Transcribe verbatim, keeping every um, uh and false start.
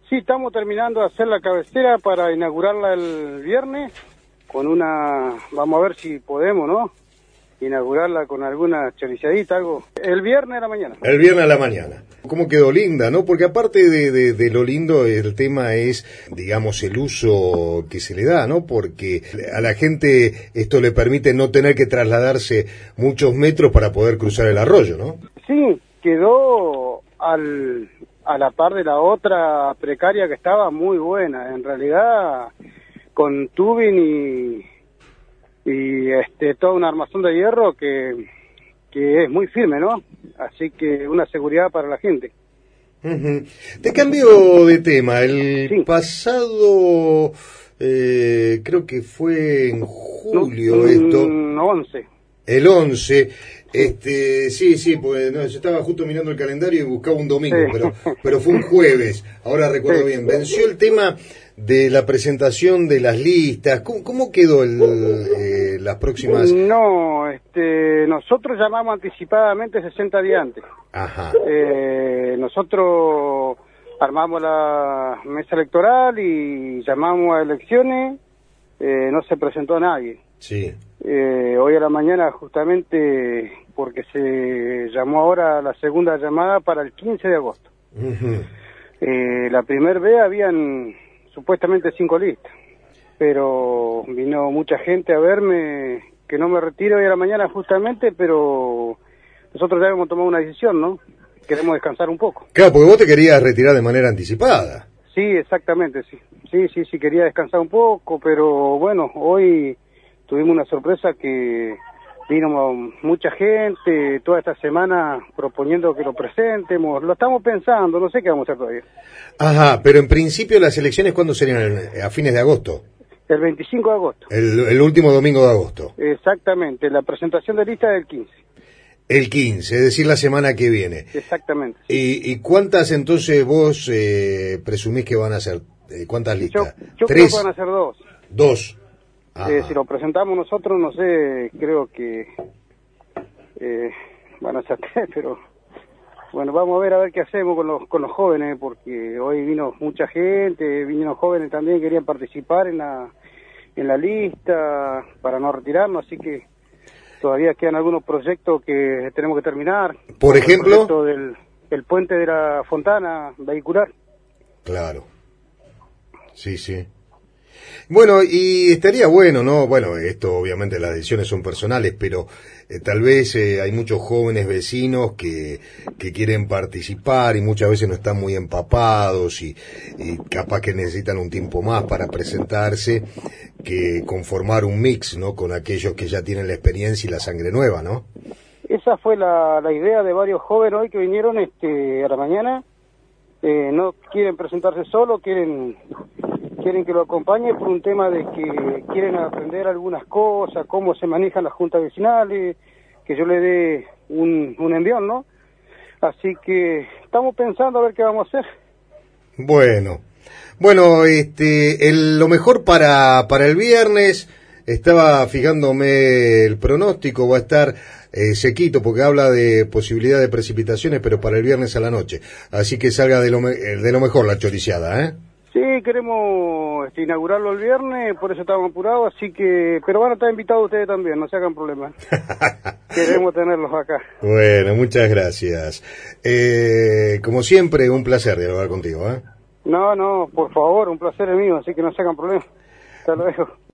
Sí, estamos terminando de hacer la cabecera para inaugurarla el viernes con una, vamos a ver si podemos, ¿no? Inaugurarla con alguna choriciadita, algo. El viernes a la mañana. El viernes a la mañana. ¿Cómo quedó linda, no? Porque aparte de, de, de lo lindo, el tema es, digamos, el uso que se le da, ¿no? Porque a la gente esto le permite no tener que trasladarse muchos metros para poder cruzar el arroyo, ¿no? Sí, quedó al, a la par de la otra precaria que estaba muy buena. En realidad, con tubing y... y este toda una armazón de hierro que, que es muy firme, ¿no? Así que una seguridad para la gente. Uh-huh. Te cambio de tema. El sí. pasado, eh, creo que fue en julio no, esto. once. El once. Este, sí, sí, pues no, yo estaba justo mirando el calendario y buscaba un domingo, sí. pero, pero fue un jueves, ahora recuerdo sí. bien. Venció el tema de la presentación de las listas. ¿Cómo, cómo quedó el, eh, las próximas? No, este, nosotros llamamos anticipadamente sesenta días antes. Ajá. Eh, nosotros armamos la mesa electoral y llamamos a elecciones, eh, no se presentó nadie. Sí. Eh, hoy a la mañana justamente porque se llamó ahora la segunda llamada para el quince de agosto. Uh-huh. Eh, la primer vez habían supuestamente cinco listas, pero vino mucha gente a verme, que no me retiro hoy a la mañana justamente, pero nosotros ya hemos tomado una decisión, ¿no? Queremos descansar un poco. Claro, porque vos te querías retirar de manera anticipada. Sí, exactamente, sí. Sí, sí, sí, quería descansar un poco, pero bueno, hoy tuvimos una sorpresa que vino mucha gente toda esta semana proponiendo que lo presentemos. Lo estamos pensando, no sé qué vamos a hacer todavía. Ajá, pero en principio las elecciones, ¿cuándo serían? ¿A fines de agosto? El veinticinco de agosto. El, el último domingo de agosto. Exactamente, la presentación de lista es el quince. El quince, es decir, la semana que viene. Exactamente. Sí. ¿Y, ¿Y cuántas entonces vos eh, presumís que van a ser? ¿Cuántas listas? Yo, yo ¿Tres? creo que van a ser dos. Dos. Eh, si lo presentamos nosotros, no sé, creo que eh, van a ser tres, pero bueno, vamos a ver a ver qué hacemos con los con los jóvenes, porque hoy vino mucha gente, vinieron jóvenes también, querían participar en la en la lista para no retirarnos, así que todavía quedan algunos proyectos que tenemos que terminar. Por ejemplo, el proyecto del el puente de la Fontana vehicular. Claro. Sí, sí. Bueno, y estaría bueno, ¿no? Bueno, esto obviamente las decisiones son personales, pero eh, tal vez eh, hay muchos jóvenes vecinos que, que quieren participar y muchas veces no están muy empapados y, y capaz que necesitan un tiempo más para presentarse, que conformar un mix, ¿no? Con aquellos que ya tienen la experiencia y la sangre nueva, ¿no? Esa fue la, la idea de varios jóvenes hoy que vinieron este a la mañana. Eh, no quieren presentarse solo, quieren... quieren que lo acompañe por un tema de que quieren aprender algunas cosas, cómo se manejan las juntas vecinales, que yo le dé un, un envión, ¿no? Así que estamos pensando a ver qué vamos a hacer. Bueno, bueno, este, el, lo mejor para, para el viernes, estaba fijándome el pronóstico, va a estar eh, sequito porque habla de posibilidad de precipitaciones, pero para el viernes a la noche, así que salga de lo, de lo mejor la choriciada, ¿eh? Sí, queremos este, inaugurarlo el viernes, por eso estamos apurados, así que, pero van a estar invitados ustedes también, no se hagan problemas. Queremos tenerlos acá. Bueno, muchas gracias. Eh, como siempre, un placer dialogar contigo, ¿eh? No, no, por favor, un placer es mío, así que no se hagan problemas. Hasta luego.